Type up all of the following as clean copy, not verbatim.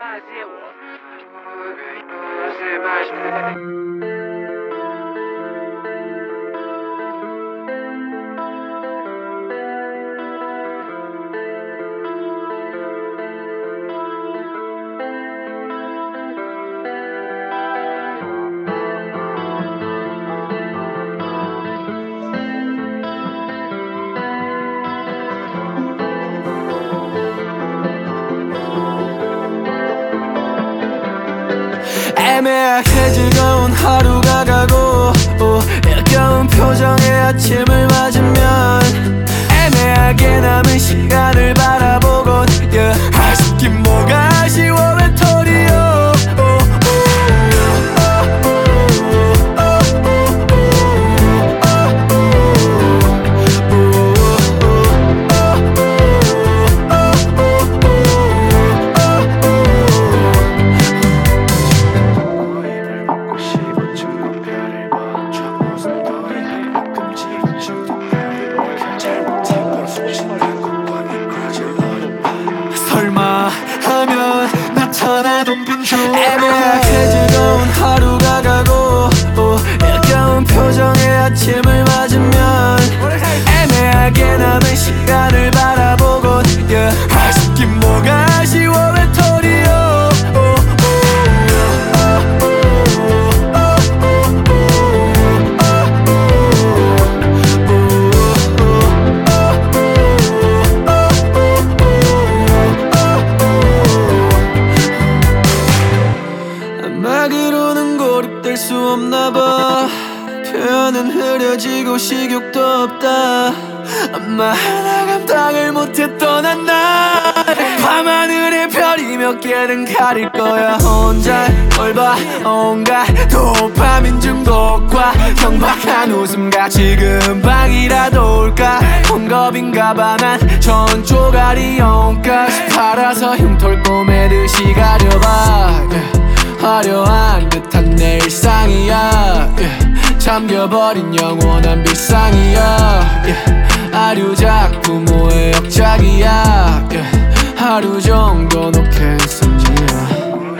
애매하게 즐거운 하루가 가고 약가운 표정의 아침을 맞으면 애매하게 남은 시간을 바라보곤 아쉽긴 뭐가 아쉬워 외톨이요. 설마 하면 나타나던 빈줄 애매하게 즐거운 하루가 가고 약가운 표정의 아침을 맞으면 애매하게 남은 시간을 바라보곤 아쉽긴 뭐가 아쉬워 외톨이요. 음악으로는 고립될 수 없나봐. 표현은 흐려지고 식욕도 없다. 엄마 하나 감당을 못해 떠난 날 밤하늘에 별이 몇 개는 가릴 거야. 혼자 뭘 봐 온갖 도파민 중독과 경박한 웃음과 지금 방이라도 올까. 헝겊인가 봐 난 전 쪼가리 옷까지 팔아서 흉털 꼬매듯이 가려봐. 화려한 듯한 내 일상이야. 잠겨버린 영원한 빌상이야. 아류작 부모의 역작이야. 하루 정도 놓게 성지야.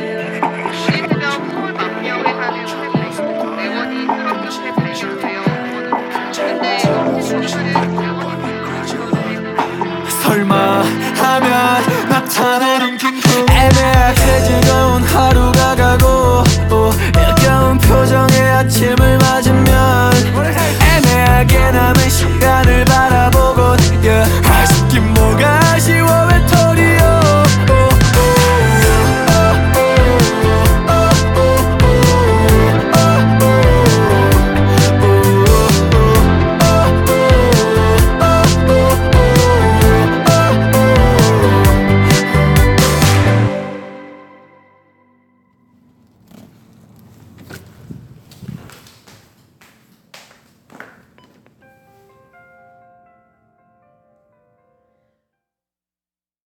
설마 하면 나타나는 킹콩 애매하게 즐거운 하루가 가고 약가운 표정의 아침을 맞으면 애매하게 남은 시간